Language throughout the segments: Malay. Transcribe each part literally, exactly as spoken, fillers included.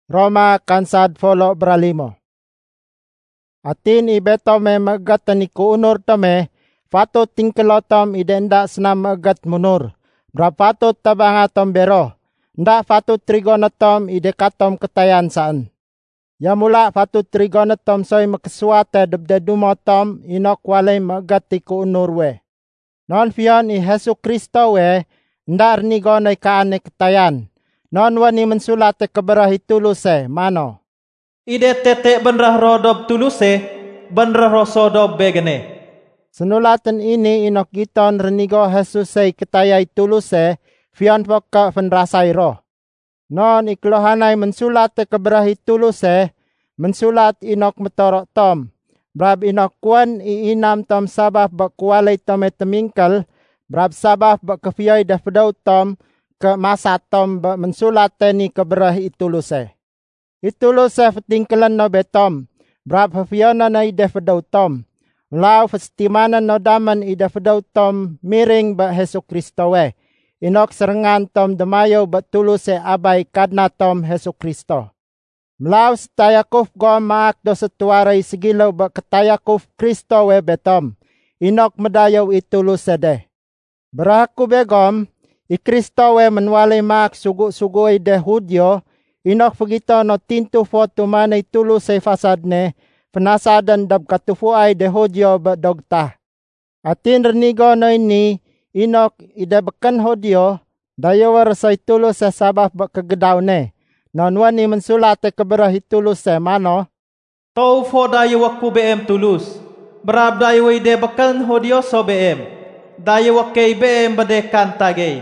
Roma kansad folo beralimo. Atin ibeto me magat ni kuunur tome, patut tingkelotom ide ndak senam magat munur. Berapatut tabangatom bero, ndak patut trigonetom ide katom ketayan saan. Ya mula patut trigonetom soy makeswate debde dumotom inok walay magat ti kuunur we. Non fion i Hesu Kristo we, ndak rnigonay kaane ketayan. Non wani mensulate keberahi tuluse mano. Ide tete benrah rodob tuluse, benrah rosodob begene. Senulaten ini inok giton renigo Hesusay ketayay tuluse, fion poka penrasay roh. Non iklohanay mensulate keberahi tuluse, mensulat inok metorok tom. Brab inok kuan iinam tom sabah bak kualay tome temingkel, brab sabah bak kefiyoy dah pedau tom, ke masa tom bak mensulate ni keberahi tuluse. Ituluse fetingkelan no betom, brab hafiyona na ide pedau tom. Lau festimanan no daman ida fedau tom miring ba Hesu Kristo we. Inok serengan tom demayo ba tuluse abay kadna tom Hesu Kristo. Mlau setayakuf gom maak do setuaray sigilaw ba ketayakuf Kristo we betom. Inok medayaw ituluse de. Beraku begom, i Kristo we menwalay maak sugu-suguay de hudyo. Inok pagito no tintu fo tumanay tuluse fasadne. Penasadan dab katufuay de hodyo ba dogta. Atin renigo no ini inok ida bekan hodyo dayawar say tulus sa sabah ba kagedaw ne. Non wani mensulate keberahi tulus sa mano. Tau fo dayawak ku B M tulus. Berab dayaway de bekan hodyo so B M. Dayawak kay B M badekan tagay.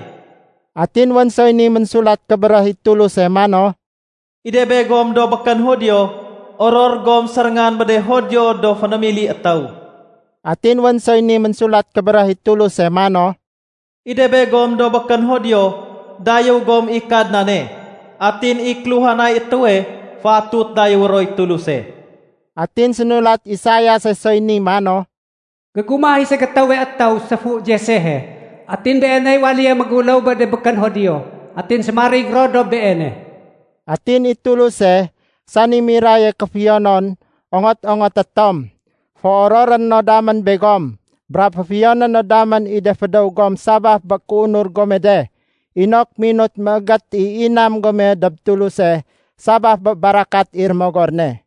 Atin wan so ini mensulat keberahi tulus sa mano. Ide begom do bekan hodyo. Oror gom serengan bade hodyo do fanamili atau. Atin wan so ini mensulat keberahi tulus sa mano. Ide begom do bekan hodyo, dayaw gom ikad na ne. Atin ikluhanay ito eh, fatut dayaw roy tuluse. Atin sinulat Isaya sa so ini mano. Gagumahi sa katawe ataw sa fu jesehe. Atin beenay waliya magulaw bade bekan hodyo. Atin samarig rodo beene. Atin ituluse, sani miraya kafiyonon, ongot-ongot atom. Foororan no daman begom. Brap hafiyonon no daman ide fedaw gom sabah bakunur gomede. Inok minut magat iinam gome dab tuluse, sabah barakat irmogorne.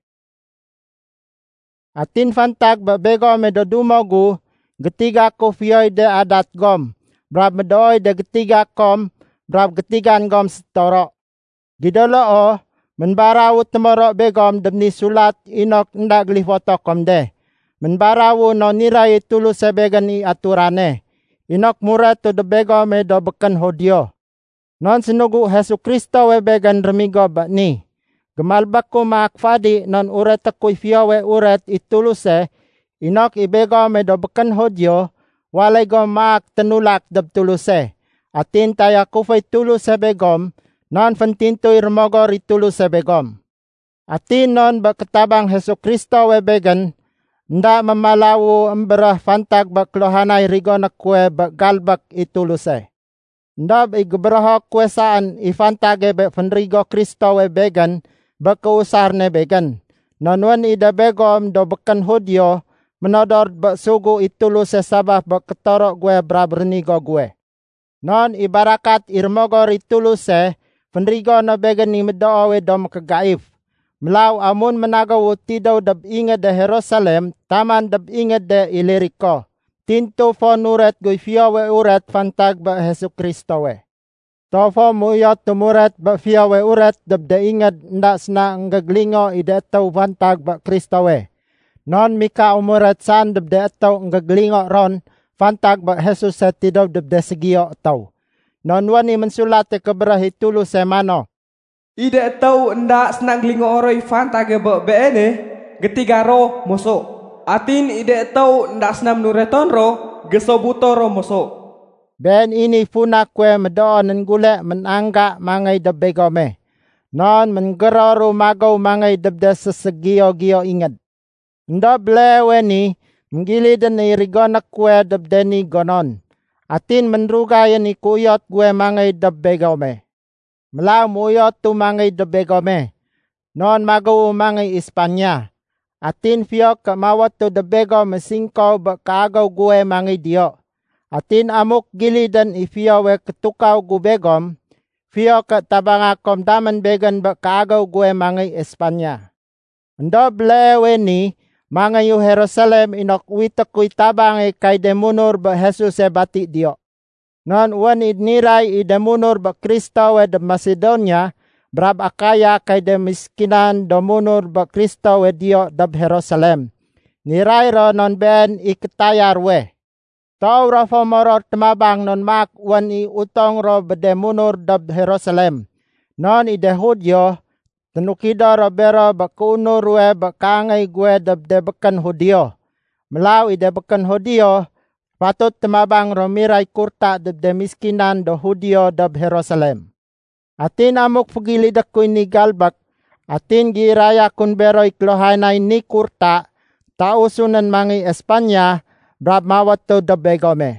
Atin fantag babegome do dumogu, getiga kufiyoy de adat gom. Brap medoy de getiga kom, brap getigan gom setoro. Gidolo o, menbarawu temorok begom demni sulat inok ndak glifoto komde. Menbarawu no nirai tulus sebegan i aturane. Inok murat to de begom e do beken hodyo. Non sinugu Hesu Kristo we began remigo bakni. Gemalbaku maak fadi non uret tekui fio we uret ituluse. Inok i begom e do beken hodyo. Walay gom maak tenulak dab tuluse. Atin taya kufay tuluse begom. Non fantintoy remogor itulus sa begom. Atin non ba ketabang Hesu Kristo we began, nda mamalawu emberah fantag ba klohanay rigonak kwe ba galbak itulus e. Nda ba igbraho kwe saan ifantage ba fanrigo Kristo we began, ba kausar ne began. Non wan ida begom do bekan hodyo, menodor ba sugu itulus sa sabah ba ketorok gue brabrnigo gue. Non ibarakat irmogor itulus e, penrigo na began ni medoawe dom kagaif. Melaw amun menagaw tidaw dab ingat de Jerusalem, taman dab ingat de Ilirico. Tinto fo nuret goy fiyawe uret fantag ba Hesu Kristo we. Tofo muyot tumuret ba fiyawe uret dab de ingat ndas na ngaglingo ide etaw fantag ba Kristo we. Non mika umuret san dab de etaw ngaglingo ron fantag ba Jesus sa tidaw dab de segiyo etaw. Non wani mensulate keberahi tulus sa mano. Ide tau ndak senang glingo oroy fantage be beene getiga ro moso. Atin ide tau ndak senam nureton ro gesobuto ro moso. Ben ini funa kwe medoon ngule menangga mangay dabegome. Non menggeroru magaw mangay dabda sesegio-gio ingat. Ndo blewe ni menggilidan ni rigonak kwe dabdeni gonon. Atin menrugayan ikuyot gue mangay dabbegome. Melaw muyot tu mangay dabbegome. non magu mangi Espanya. Atin fio ke mawat tu de begom mesingkau bekagau gue mangi dio. Atin amuk gili dan ifio we ketukau gu begom, fio ke tabangakom daman began bekagau gue mangi Espanya. Ndo blewe ni mangayu Jerusalem inok witekui tabangi kay demunur be Jesus e bati dio. Non wan idniray idemunur be Kristo we de Macedonia, brab akaya kay de miskinan domunur be Kristo we dio dab Jerusalem. Niray ro non ben iketayar we. Tau ro fomoror temabang non mak wan i utong ro bedemunur dab Jerusalem. Non ide Hudyo, tenukida ro bero bakunur we bakangay gue dab de bekan Hudyo. Melau ide bekan Hudyo, patut temabang ro miray kurta dab de miskinan do Hudyo dab Jerusalem. Atin amuk pagilidak ko ni galbak, atin giraya kun beroy klohanay ni kurta, tausunan mangi Espanya, brab mawat to da begome.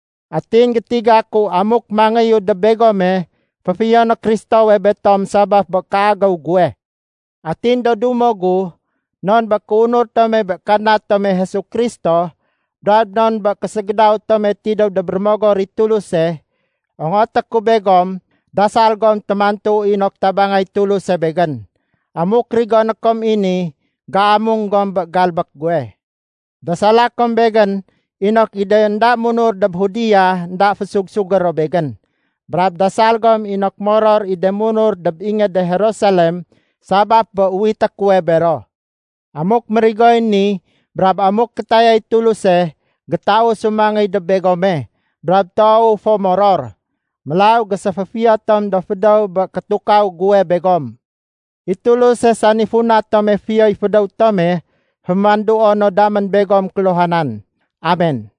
Atin ketiga ko amuk mangayo da begome, papiyo na Kristo we betom sabaf bakagaw gue. Atin do dumogo, non bakunor tome bakanat tome Hesu Kristo, brab non bakasagdaw tome tidaw da bermogo rituluse, ang otak ko begom, dasal gom temantu inok tabangay tulus sa began. Amuk rigon kom ini, gaamong gom galbak gue. Dasalakom began, inok ide nda munur dab Hudiya, nda fasugsugar o began. Brab dasal gom inok moror ide munur dab inga de Jerusalem, sabab ba uwitak kue bero. Amuk merigoy ni, brab amuk ketayay tuluse, getao sumangay dab begome, brab tau fo moror. Melau gasafafiatom da fedaw ba katukaw gue begom. Ituluse sanifuna tome fiyay fedaw tome, Humandu ono daman begom keluhanan. Amen.